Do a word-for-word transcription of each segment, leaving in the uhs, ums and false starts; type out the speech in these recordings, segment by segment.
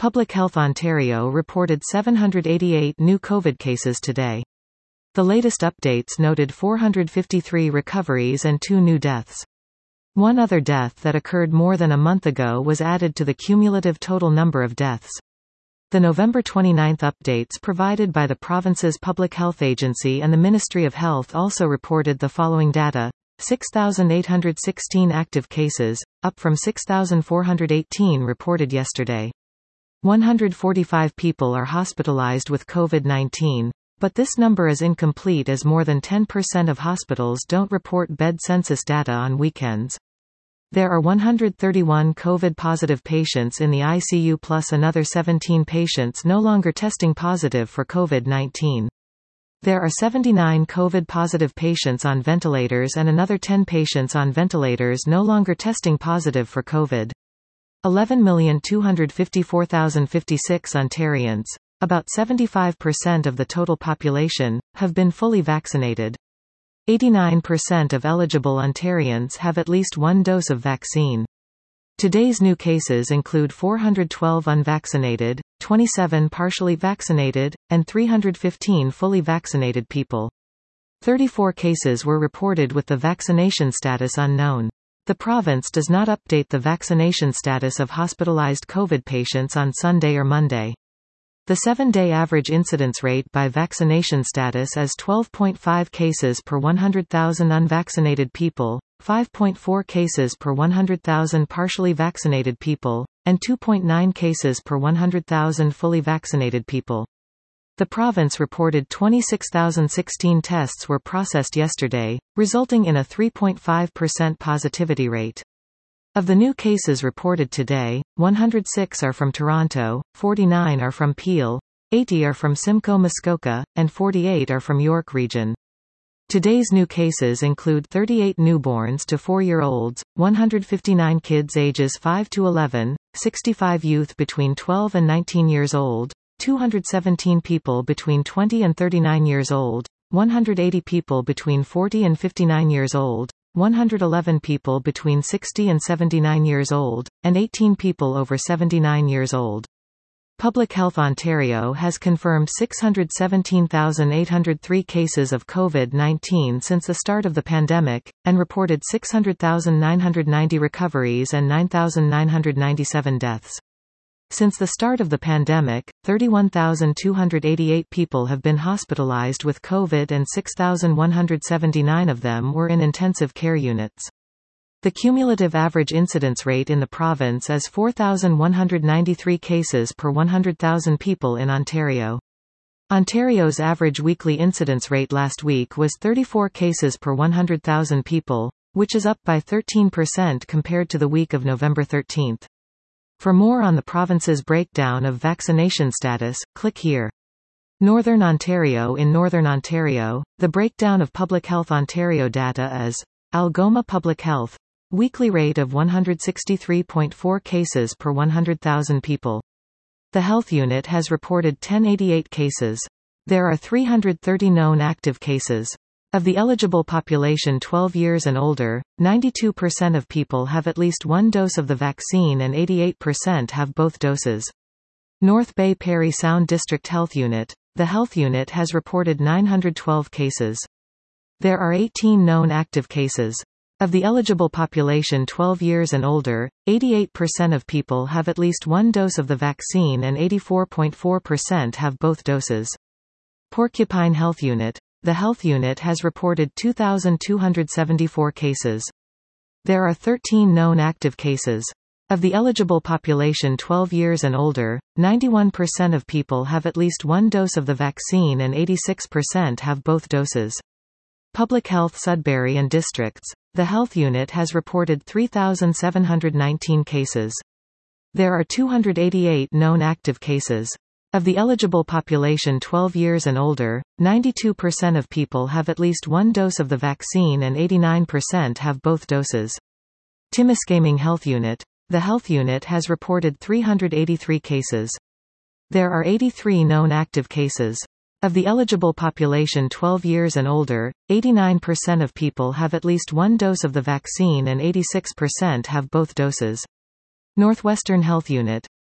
Public Health Ontario reported seven hundred eighty-eight new COVID cases today. The latest updates noted four hundred fifty-three recoveries and two new deaths. One other death that occurred more than a month ago was added to the cumulative total number of deaths. The November twenty-ninth updates provided by the province's Public Health Agency and the Ministry of Health also reported the following data: six thousand eight hundred sixteen active cases, up from six thousand four hundred eighteen reported yesterday. one hundred forty-five people are hospitalized with COVID nineteen, but this number is incomplete as more than ten percent of hospitals don't report bed census data on weekends. There are one hundred thirty-one COVID-positive patients in the I C U plus another seventeen patients no longer testing positive for COVID nineteen. There are seventy-nine COVID-positive patients on ventilators and another ten patients on ventilators no longer testing positive for COVID. eleven million two hundred fifty-four thousand fifty-six Ontarians, about seventy-five percent of the total population, have been fully vaccinated. eighty-nine percent of eligible Ontarians have at least one dose of vaccine. Today's new cases include four hundred twelve unvaccinated, twenty-seven partially vaccinated, and three hundred fifteen fully vaccinated people. thirty-four cases were reported with the vaccination status unknown. The province does not update the vaccination status of hospitalized COVID patients on Sunday or Monday. The seven-day average incidence rate by vaccination status is twelve point five cases per one hundred thousand unvaccinated people, five point four cases per one hundred thousand partially vaccinated people, and two point nine cases per one hundred thousand fully vaccinated people. The province reported twenty-six thousand sixteen tests were processed yesterday, resulting in a three point five percent positivity rate. Of the new cases reported today, one hundred six are from Toronto, forty-nine are from Peel, eighty are from Simcoe Muskoka, and forty-eight are from York Region. Today's new cases include thirty-eight newborns to four-year-olds, one hundred fifty-nine kids ages five to eleven, sixty-five youth between twelve and nineteen years old, two hundred seventeen people between twenty and thirty-nine years old, one hundred eighty people between forty and fifty-nine years old, one hundred eleven people between sixty and seventy-nine years old, and eighteen people over seventy-nine years old. Public Health Ontario has confirmed six hundred seventeen thousand eight hundred three cases of COVID nineteen since the start of the pandemic, and reported six hundred thousand nine hundred ninety recoveries and nine thousand nine hundred ninety-seven deaths. Since the start of the pandemic, thirty-one thousand two hundred eighty-eight people have been hospitalized with COVID and six thousand one hundred seventy-nine of them were in intensive care units. The cumulative average incidence rate in the province is four thousand one hundred ninety-three cases per one hundred thousand people in Ontario. Ontario's average weekly incidence rate last week was thirty-four cases per one hundred thousand people, which is up by thirteen percent compared to the week of November thirteenth. For more on the province's breakdown of vaccination status, click here. Northern Ontario. In Northern Ontario, the breakdown of Public Health Ontario data is: Algoma Public Health, weekly rate of one hundred sixty-three point four cases per one hundred thousand people. The Health Unit has reported one thousand eighty-eight cases. There are three hundred thirty known active cases. Of the eligible population twelve years and older, ninety-two percent of people have at least one dose of the vaccine and eighty-eight percent have both doses. North Bay Parry Sound District Health Unit. The Health Unit has reported nine hundred twelve cases. There are eighteen known active cases. Of the eligible population twelve years and older, eighty-eight percent of people have at least one dose of the vaccine and eighty-four point four percent have both doses. Porcupine Health Unit. The Health Unit has reported two thousand two hundred seventy-four cases. There are thirteen known active cases. Of the eligible population twelve years and older, ninety-one percent of people have at least one dose of the vaccine and eighty-six percent have both doses. Public Health Sudbury and Districts. The Health Unit has reported three thousand seven hundred nineteen cases. There are two hundred eighty-eight known active cases. Of the eligible population twelve years and older, ninety-two percent of people have at least one dose of the vaccine and eighty-nine percent have both doses. Timiskaming Health Unit. The Health Unit has reported three hundred eighty-three cases. There are eighty-three known active cases. Of the eligible population twelve years and older, eighty-nine percent of people have at least one dose of the vaccine and eighty-six percent have both doses. Northwestern Health Unit.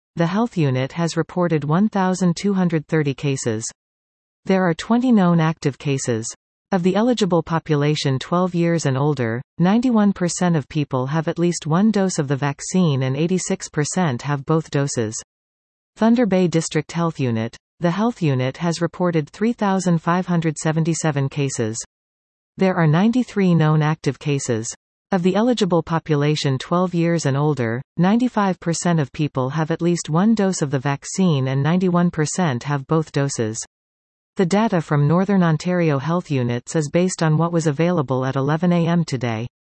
the health unit has reported one thousand two hundred thirty cases. There are twenty known active cases. Of the eligible population twelve years and older, ninety-one percent of people have at least one dose of the vaccine and eighty-six percent have both doses. Thunder Bay District Health Unit. The health unit has reported three thousand five hundred seventy-seven cases. There are ninety-three known active cases. Of the eligible population twelve years and older, ninety-five percent of people have at least one dose of the vaccine and ninety-one percent have both doses. The data from Northern Ontario Health Units is based on what was available at eleven A M today.